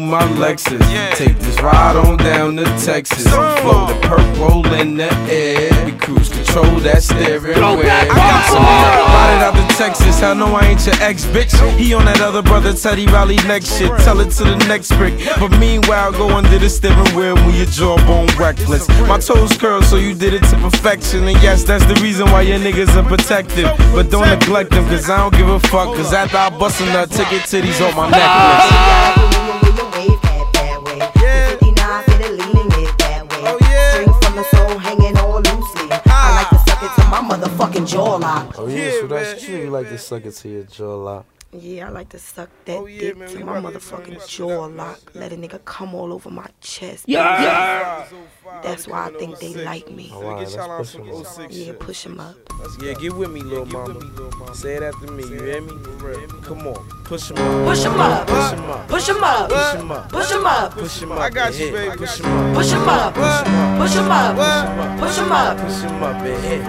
my Lexus. Take this ride on down to Texas. Flow the perk roll in the air. We cruise control that steering wheel. Ride it out to Texas. I know I ain't your ex, bitch. He on that other brother Teddy Riley next shit. Tell it to the next brick. But meanwhile, go under the steering wheel when your jawbone reckless. My toes curl, so you did it to perfection. And yes, that's the reason why your niggas are protected. But don't neglect them, cause I don't give a fuck. Cause after I bust a nut, take your titties off my necklace. Motherfucking jaw lock. Oh yeah, so that's true. You like to suck it to your jaw lock. Yeah, I like to suck that dick to my motherfucking jaw lock. Let a nigga come all over my chest. Yeah. That's why I think they like me. Alright, let's push him up. Yeah, push him up. Yeah, get with me, little mama. Say it after me, you hear me? Come on, push him up. Push him up. Push him up. Push him up. Push him up. Push him up. Push him up. I got you, baby. Push him up. Push him up. Push him up. Push him up. Push him up, and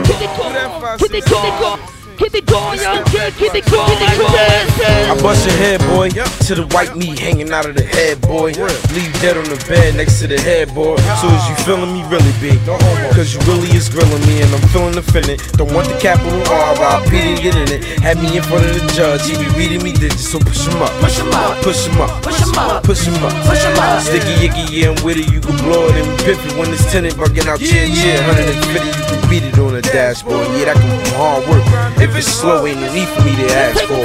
Keep it going, young kid, keep it going, I bust your head, boy, to the white meat hanging out of the head, boy. Leave dead on the bed next to the headboard. So is you feeling me really big? Cause you really is grilling me and I'm feeling offended. Don't want the capital R.I.P. to get in it. Had me in front of the judge, he be reading me digits. So push him up, Push him up. push him up, Push him up. push him up, Push him up. Sticky icky, yeah, I'm with it, you can blow it and we piff it. When it's tinted, bugging out cheer, 150, you can beat it on the dashboard. Yeah, that can be hard work. If it's slow, ain't no need for me to ask for.